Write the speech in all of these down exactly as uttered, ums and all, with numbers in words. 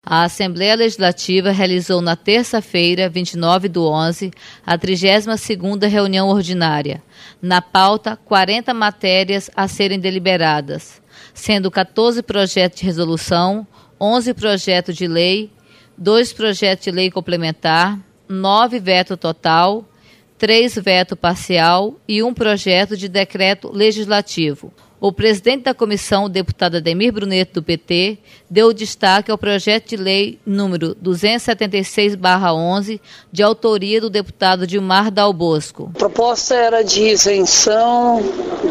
A Assembleia Legislativa realizou na terça-feira, vinte e nove do onze, a trigésima segunda reunião ordinária. Na pauta, quarenta matérias a serem deliberadas, sendo quatorze projetos de resolução, onze projetos de lei, dois projetos de lei complementar, nove veto total, três veto parcial e um projeto de decreto legislativo. O presidente da comissão, o deputado Ademir Bruneto, do P T, deu destaque ao projeto de lei número duzentos e setenta e seis barra onze, de autoria do deputado Dilmar Dal Bosco. A proposta era de isenção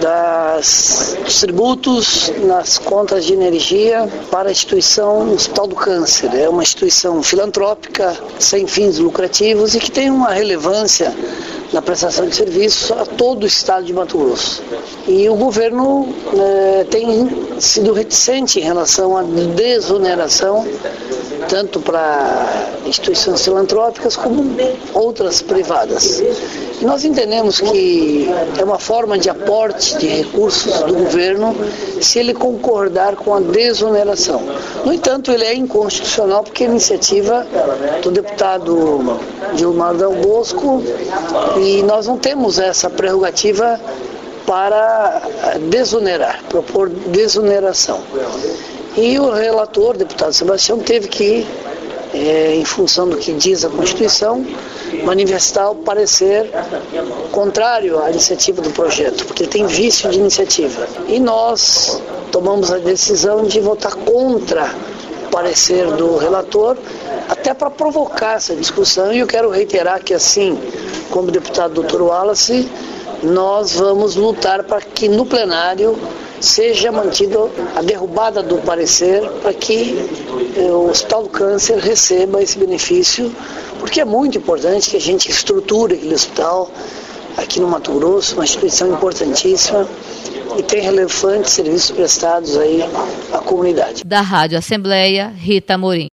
das, dos tributos nas contas de energia para a instituição Hospital do Câncer. É uma instituição filantrópica, sem fins lucrativos e que tem uma relevância na prestação de serviços a todo o estado de Mato Grosso. E o governo eh, tem sido reticente em relação à desoneração, tanto para instituições filantrópicas como outras privadas. E nós entendemos que é uma forma de aporte de recursos do governo se ele concordar com a desoneração. No entanto, ele é inconstitucional porque é iniciativa do deputado Dilmar Dal Bosco e nós não temos essa prerrogativa para desonerar, propor desoneração. E o relator, o deputado Sebastião, teve que, é, em função do que diz a Constituição, manifestar o parecer contrário à iniciativa do projeto, porque ele tem vício de iniciativa. E nós tomamos a decisão de votar contra o parecer do relator, até para provocar essa discussão, e eu quero reiterar que, assim como o deputado doutor Wallace, nós vamos lutar para que no plenário seja mantida a derrubada do parecer para que o Hospital do Câncer receba esse benefício, porque é muito importante que a gente estruture aquele hospital aqui no Mato Grosso, uma instituição importantíssima e tem relevantes serviços prestados aí à comunidade. Da Rádio Assembleia, Rita Amorim.